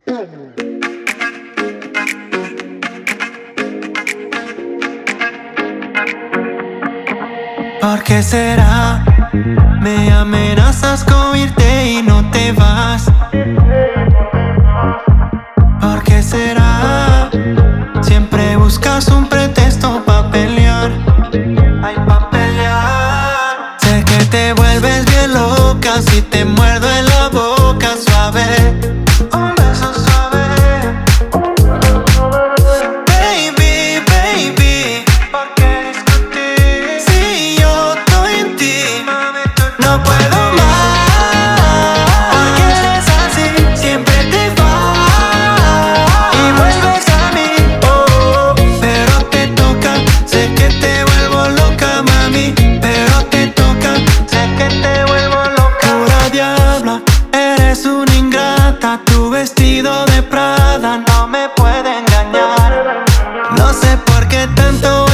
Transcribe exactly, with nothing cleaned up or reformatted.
¿Por qué será? Me amenazas con irte y no te vas. ¿Por qué será? Siempre buscas un pretexto pa' pelear. Ay, pa' pelear. Sé que te vuelves bien loca si te muerdo en la boca suave. Un beso suave. Baby, baby, ¿por qué discutir? Si yo estoy en ti, no puedo más. ¿Por qué eres así? Siempre te vas y vuelves a mí. Oh, pero te toca, sé que te vuelvo loca, mami. Pero te toca, sé que te vuelvo loca. Pura diabla, eres una ingrata. Tu vestido de Prada no me puede engañar. No sé por qué tanto